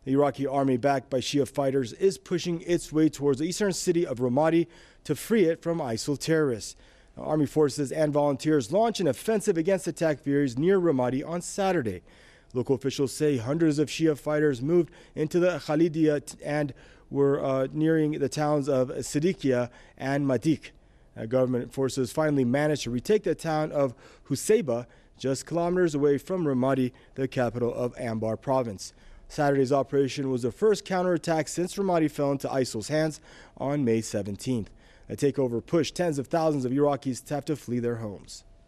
The Iraqi army, backed by Shia fighters, is pushing its way towards the eastern city of Ramadi to free it from ISIL terrorists. Now, army forces and volunteers launched an offensive against the Takfiris near Ramadi on Saturday. Local officials say hundreds of Shia fighters moved into the Khalidiyya and were nearing the towns of Siddiqiyya and Madik. Government forces finally managed to retake the town of Husayba, just kilometers away from Ramadi, the capital of Anbar province. Saturday's operation was the first counterattack since Ramadi fell into ISIL's hands on May 17th. The takeover pushed tens of thousands of Iraqis to have to flee their homes.